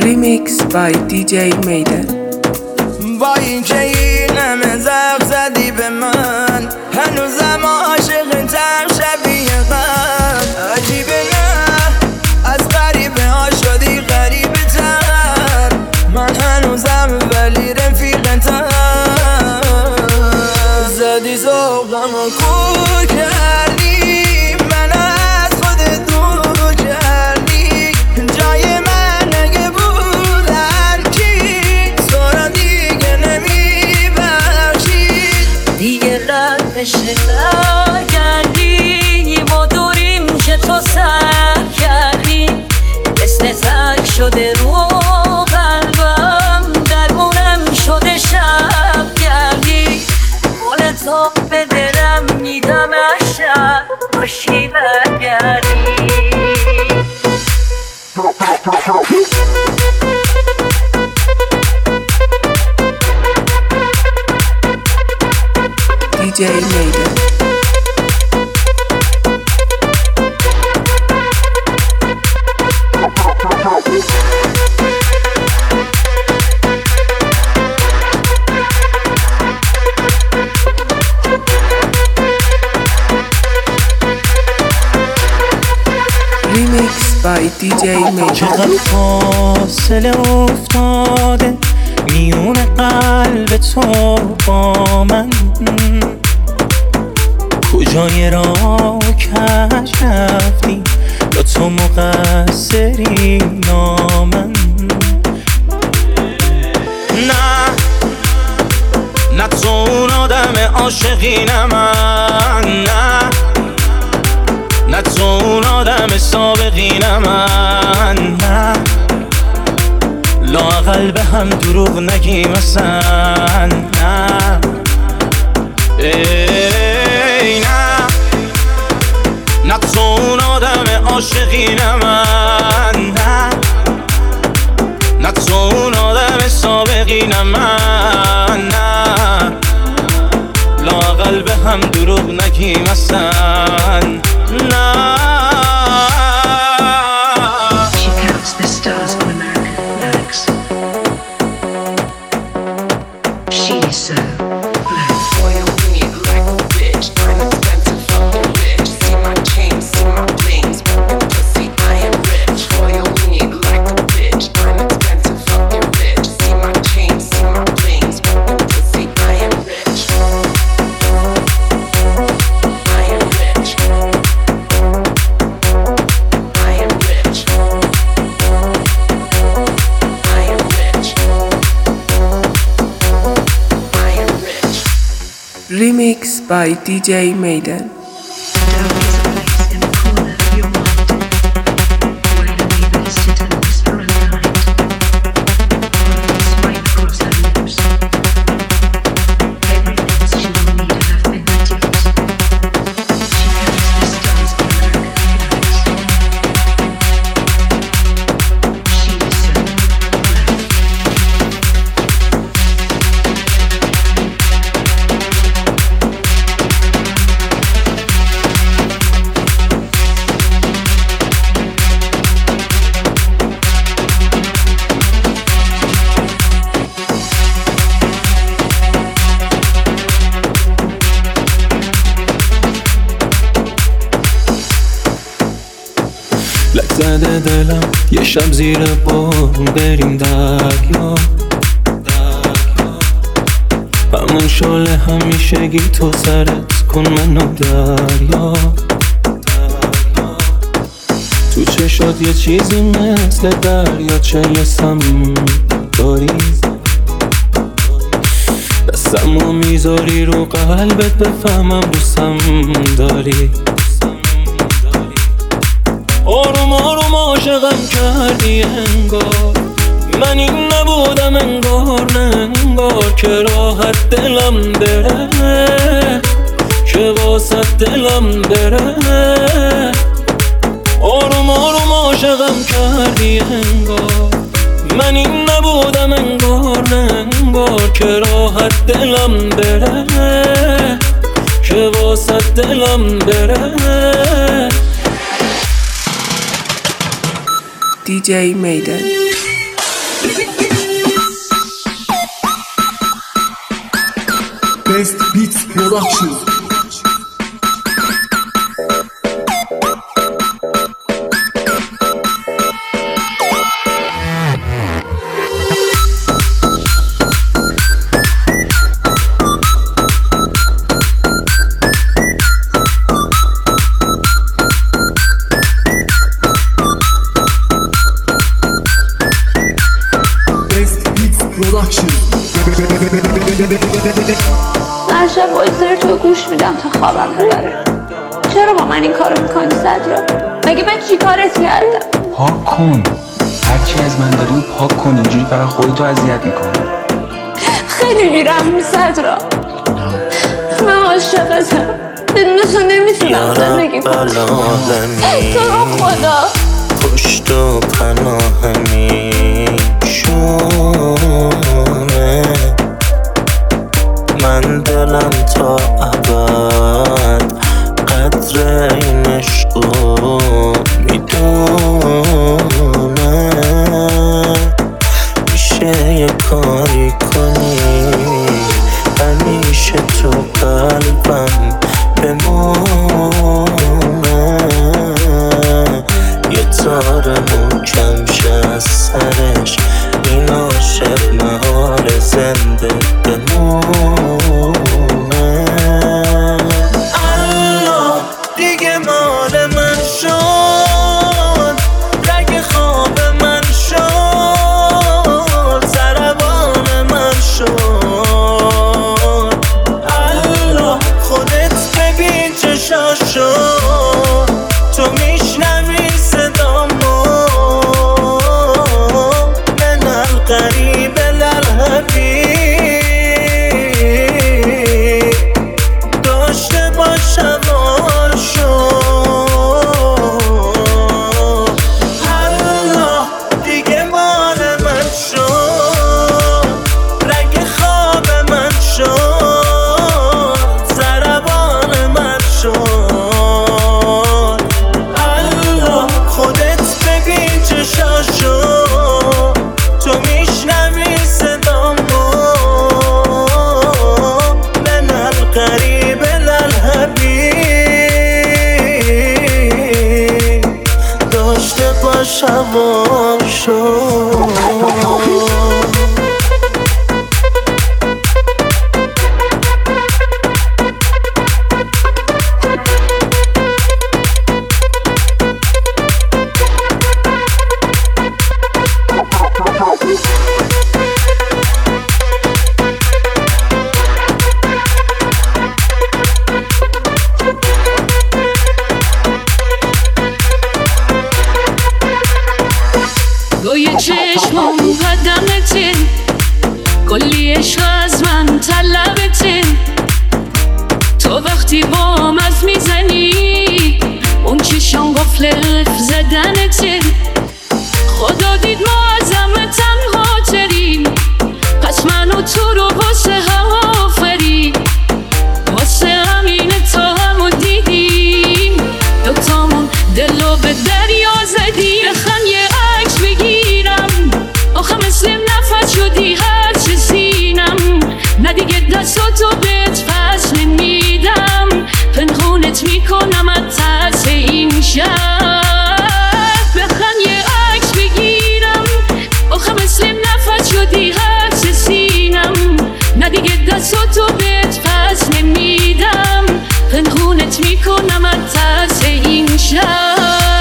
Remix by DJ Maiden. با این که این همه زخم زدی به من، هنوزم عاشقتم شبیه قبل. عجیبه نه از غریبه ها شدی غریبه تر، من هنوزم ولی رفیقتم. زدی ذوقم و کو کردی، من از خودت دور کردی. جای من اگه بودن کی تو را دیگه نمیبخشید. دیگه ردش نکردی، ما دوریم که تو سر کردی. مثل تک شده رو قلبم، درمونم شده شب کردی. مال تو به دلم میدم شب باشی برگردی. DJ Maiden. Remix by DJ Maiden. چقدر فاصله افتاده میون قلب تو با من، کجای راه کش رفتی یا تو مقصری یا من؟ نه تو اون آدم عاشقینه من، نه تو اون آدم سابقینه من. نه لااقل به هم دروغ نگی مثلا. نه ای نه تو اون آدم عاشقینه من. نه تو اون آدم سابقینه من. نه لااقل به هم دروغ نگی مثلا. نه She counts the stars on American flags. She is so black. Boy, I'm weird like a bitch. I'm expensive, fucking rich. See my chain, see my blings. Fucking pussy, I am rich. Boy, I'm weird like a bitch. I'm expensive, fucking rich. See my chain, see my blings. Fucking pussy, I am rich. I am rich. I am rich. I am rich. I am rich. Remix by DJ Maiden. Doubt is a place in the corner of your mind, where you may sit and whisper unkind. With a smile across her lips, everything's she will need at her fingertips. She counts the stars on American flags. She is so black. لک زده دلم یه شب زیر بارون بریم دریا. همون شاله همیشگی تو سرت کن منو دریا. تو چشات یه چیزی مثل دریا چه سم داری، دستمو میذاری رو قلبت بفهمم دوستم داری. آروم آروم عاشقم کردی انگار، من این نبودم انگار نه انگار. که راحت دلم بره، که واسه دلم بره. آروم آروم عاشقم کردی انگار، من این نبودم انگار نه انگار. که راحت دلم بره، که واسه دلم بره. DJ Maiden. Best Beats Production. هر شب وایسر تو گوش میدم تا خوابم ببره. چرا با من این کارو میکنی صدرا؟ مگه من چی کارت کردم؟ پاک کن، هرچی از من داری پاک کن، اینجوری فقط خودتو اذیت میکنی. خیلی میرم صدرا، من عاشقتم، بدون تو نمیتونم زندگی کنم. تو رو خدا پشت و پناه میشونه، من دلم تا ابد قدر این عشقو میدونه. میشه یه کاری کنی همیشه تو قلبم بمونه، یه تار محکم شه از سرش، این عاشق محال زنده بمونه. الله دیگه مال من شد، رگ خواب من شد، سربان من شد. الله خودت ببین چشاشو، تو میشنوی صدامو، من القریب للحبیب، داشته باشم آشو. الله دیگه مال من شد، رگ خواب من شد، سربان من شد. الله خودت ببین چشاشو، تو میشنوی صدامو، من القریب للحبیب، داشته باشم آشو. گوی چشمم قدمته، کلی عشق از من طلبته. تو وقتی با مز میزنی اون چشم قفل زدنته. خدا دید ما از همه تنها تریم، پس من و تو رو واسه هم آفرید. واسه همینه تا همو دیدیم، دوتامون دلو به دریا زدیم. بخم یه عکس بگیرم، آخه مثل نفس شدی هر چه سینم. نه دیگه دستاتو بهت پس نمیدم، پنهونت میکنم از ترس این شب. بخم یه عکس بگیرم، آخه مثل نفس شدی هر چه سینم. نه دیگه دستاتو بهت پس نمیدم، پنهونت میکنم از ترس این شب.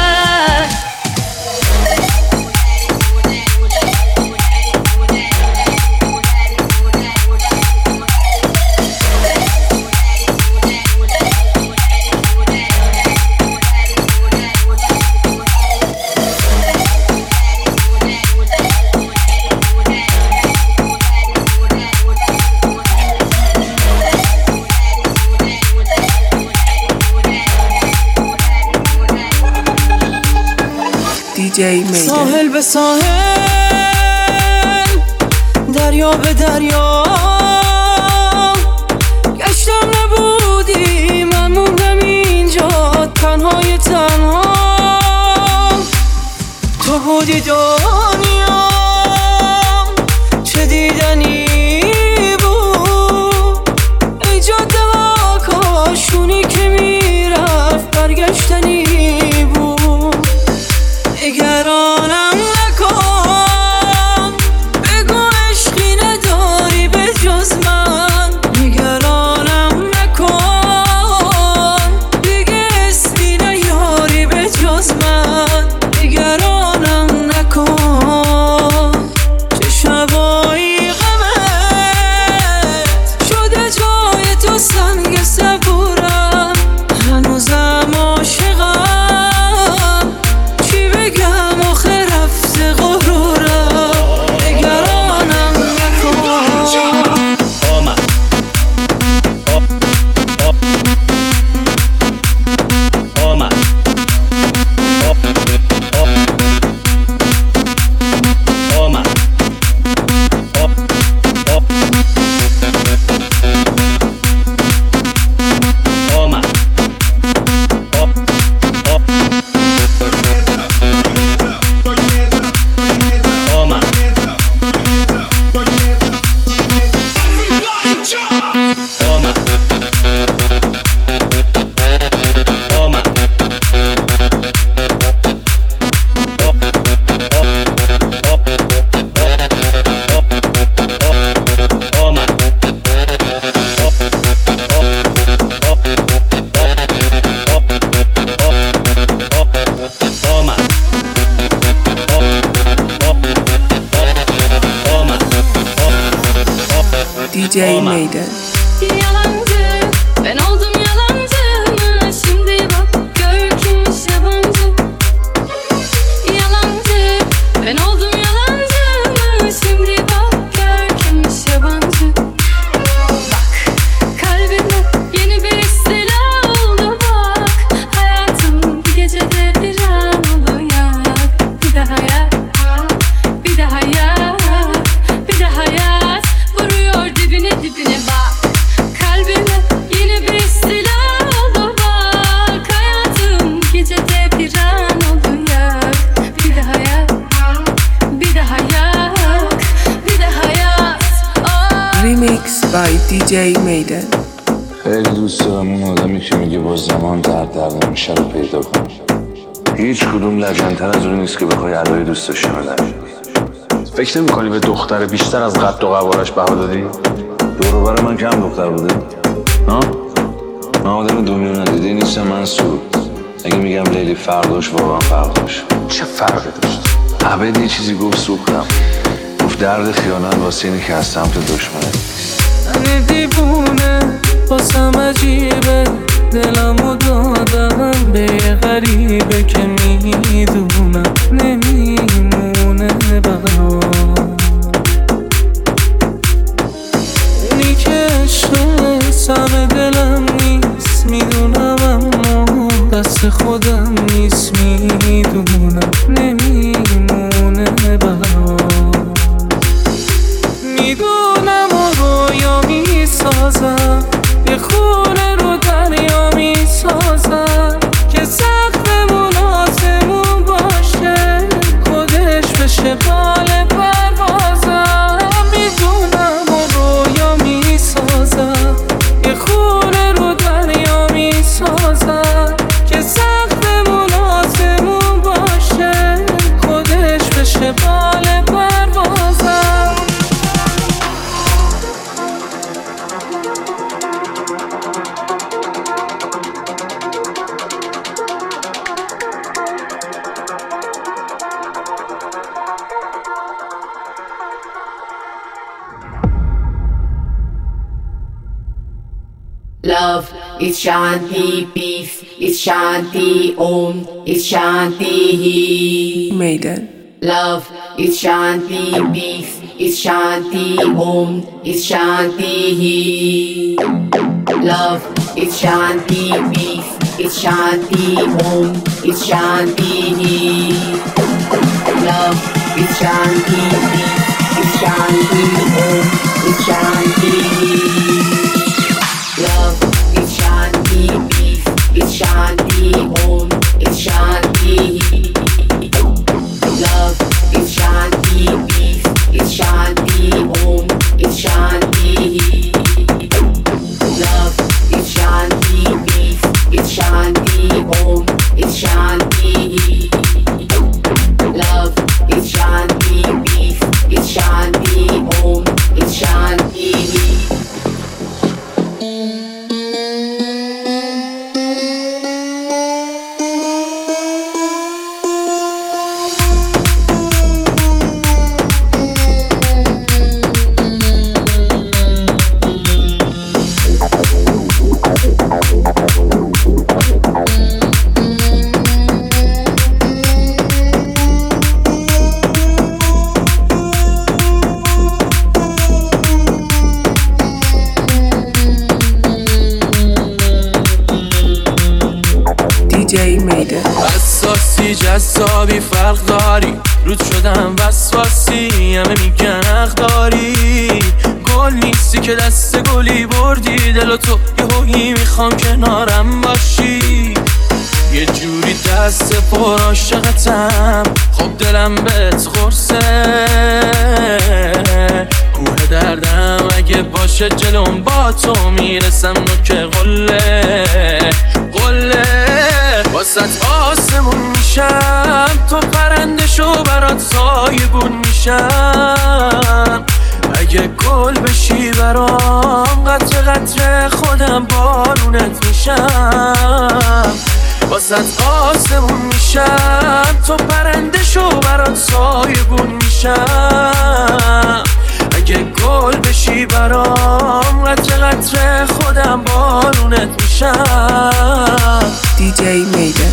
DJ Maiden. ساحل به ساحل، دریا به دریا، گشتم نبودی من موندم اینجا تنهای تنها. تو بودی دنیا DJ Maiden. Yalancı, ben oldum yalancı mı? Şimdi bak gör kimmiş yabancı. Yalancı, ben oldum yalancı mı? Şimdi bak gör kimmiş yabancı. Bak kalbime yeni bir istila oldu bak. Hayatım bir gecede bir an oluyor. Bir daha yak, bir daha yak, bir daha yaz. Vuruyor dibine dibine bak. Kalbime yeni bir istila oldu bak. Hayatım gecede bir an oluyor. Bir daha yak, bir daha yak, bir daha yaz. Remix by DJ Maiden. خیلی دوست دارم اون آدمی که میگه با زمان درد میشه رو پیدا کنم. هیچ کدوم لجن‌تر از اون نیست که بخوای علای دوست داشته باشی. فکر نمی‌کنی به دختر بیشتر از قد و قوارش بها دادی؟ دور و بر من کم دختر بوده؟ ها؟ من آدم دنیا ندیده نیستم منصور. اگه میگم لیلی فرق داشت واقعا فرق داشت. چه فرقی داشت؟ عبد یه چیزی گفت سوختم. گفت درد خیانت واسه اینه که از سمت دشمنه. من دیوونه باسم عجیبه دلمو دادم به یه غریبه که میدونم نمیمونه برام. اونی که عشق سم دلم نیست میدونم اما دست خودم نیست میدونم نمیمونه برام. میدونم و رویا میسازم یه خونه رو دریا میسازم که سقفمون آسمون باشه خودش بشه بال پروازم. میدونم و رویا میسازم یه خونه رو دریا میسازم که سقفمون آسمون باشه خودش بشه بال پروازم. Love is Shanti, peace is Shanti, Om is Shanti. Maiden. Love is Shanti, peace is Shanti, Om is Shanti. Love is Shanti, peace is Shanti, Om is Shanti. Love is Shanti, peace is Shanti, Om is Shanti. Love is Shanti, peace is Shanti, Om is Shanti. Love is Shanti, peace is Shanti, Om is Shanti. Love is Shanti, peace is Shanti, Om is Shanti. Love is Shanti, peace is Shanti, Om is Shanti. DJ Maiden. وسواسی جذابی فرق داری رود شدم وسواسی همه میگن حق داری. گل نیستی که دست گلی بردی دل و تو یهویی میخوام کنارم باشی. یه جوری دست پر عاشقتم خب دلم بهت خورسه. کوه دردم اگه باشه جلوم با تو میرسم نوک قله قله. واسط آسمون میشم تو پرنده شو برات سایبون میشم. اگه گل بشی برام قطره قطره خودم بارونت میشم. واسط آسمون میشم تو پرنده شو برات سایبون میشم. اگه گل بشی برام قطره قطره خودم بارونت میشم. DJ میدن.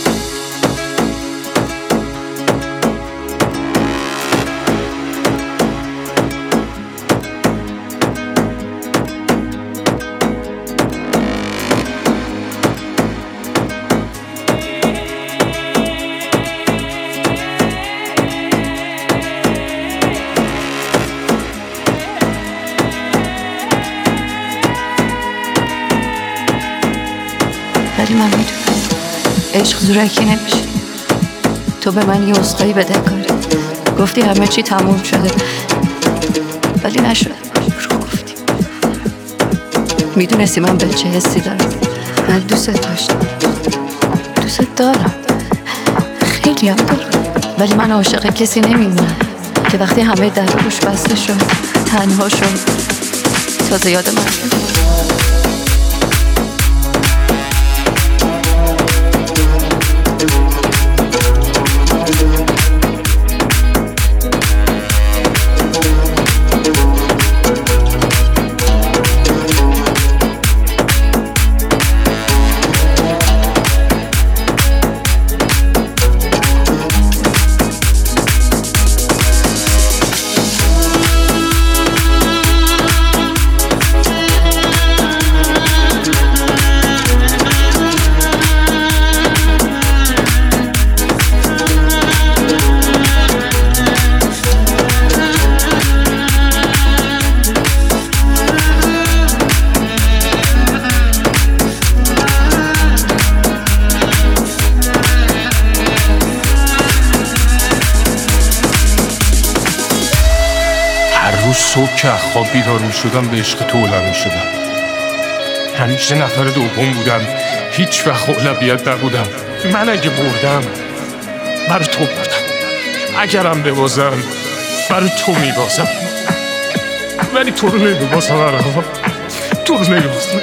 ولی من میدونم عشق زورکی نمیشه. تو به من یه اسقایی بده کاری، گفتی همه چی تموم شده ولی نشده. رو گفتی میدونستی من به چه حسی دارم. من دوست داشتم، دوست دارم، خیلی هم دارم، ولی من عاشق کسی نمیمونم که وقتی همه در روش بسته شد تنها شد تازه یاد من شد. صبح که از خواب بیدار می شدم به عشق تو اولم می شدم. همیشه نفر دوم بودم، هیچ وقت اولویت نبودم. من اگه بردم برای تو بردم، اگرم ببازم برای تو می بازم، ولی تو رو نمی بازم. تو رو نمی بازم.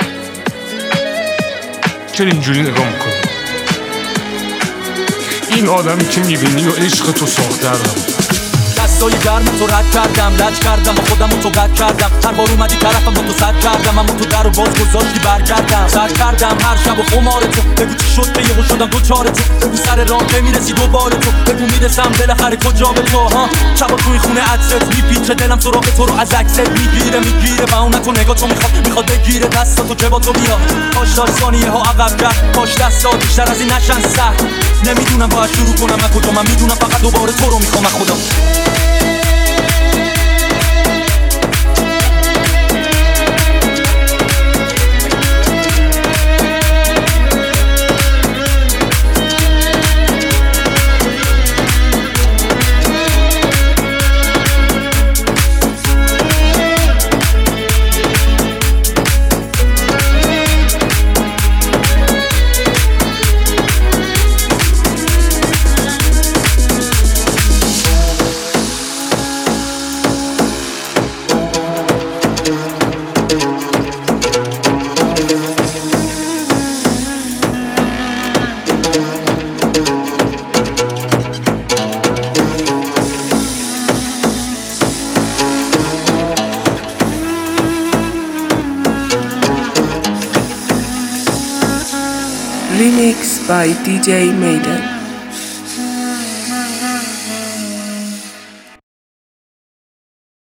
چرا اینجوری نگاه میکنی؟ این آدمی که می بینی و عشق تو ساخترم. دستای گرم تو رد کردم، لج کردم با خودم و تو قد کردم. هر بار اومدی طرفم با تو سد کردم، اما تو در و باز گذاشتی برگردم. سر کردم هر شب و خمار تو، بگو چی شد که یهو شدم دوچار تو. بگو سر راه که میرسی دوباره تو، بگو میرسم بالاخره کجا به تو. ها شبا توی خونه عطرت میپیچه دلم سراغ تو رو از عکست میگیره و اون تو نگاه تو میخواد بگیره دستاتو جبا تو بیا. کاش داشت ثانیه ها عقب کرد، کاش دستا بیشتر از این نشن سر. نمیدونم باید شروع کنم از کجا، من میدونم فقط دوباره تو رو میخوام خدا. Remix by DJ Maiden.